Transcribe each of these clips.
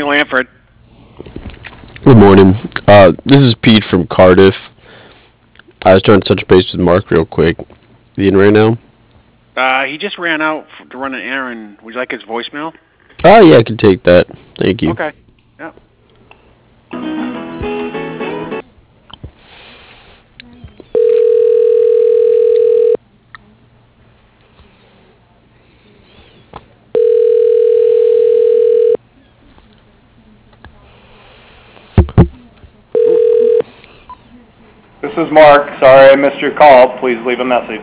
Lanford. Good morning. This is Pete from Cardiff. I was trying to touch base with Mark real quick. Is he in right now? He just ran out to run an errand. Would you like his voicemail? Oh, yeah, I can take that. Thank you. Okay. Yeah. This is Mark. Sorry I missed your call. Please leave a message.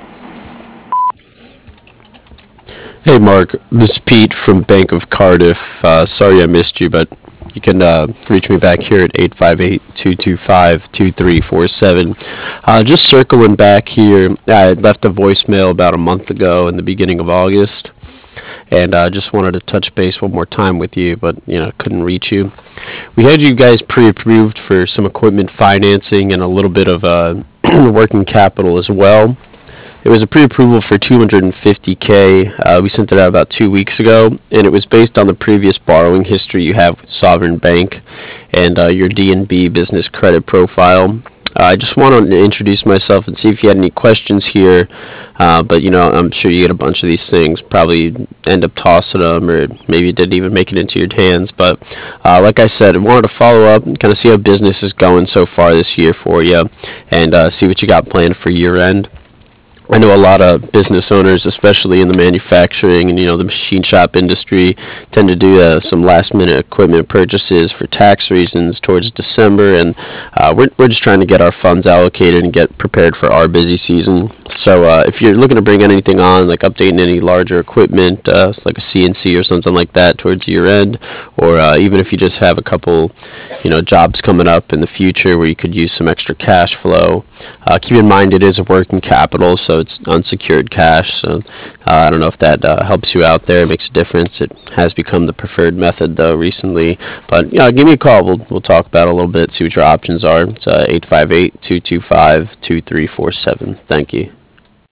Hey, Mark. This is Pete from Bank of Cardiff. Sorry I missed you, but you can reach me back here at 858-225-2347. Just circling back here, I left a voicemail about a month ago in the beginning of August, and I just wanted to touch base one more time with you, but, couldn't reach you. We had you guys pre-approved for some equipment financing and a little bit of working capital as well. It was a pre-approval for $250K. We sent it out about 2 weeks ago, and it was based on the previous borrowing history you have with Sovereign Bank and your D&B business credit profile. I just wanted to introduce myself and see if you had any questions here, but I'm sure you get a bunch of these things, probably end up tossing them, or maybe it didn't even make it into your hands. But like I said, I wanted to follow up and kind of see how business is going so far this year for you, and see what you got planned for year end. I know a lot of business owners, especially in the manufacturing and the machine shop industry, tend to do some last-minute equipment purchases for tax reasons towards December, and we're just trying to get our funds allocated and get prepared for our busy season. So if you're looking to bring anything on, like updating any larger equipment, like a CNC or something like that towards year end, or even if you just have a couple, jobs coming up in the future where you could use some extra cash flow, keep in mind it is a working capital, so it's unsecured cash. So I don't know if that helps you out there, makes a difference. It has become the preferred method though recently, but give me a call. We'll talk about it a little bit, see what your options are. It's 858-225-2347. Thank you.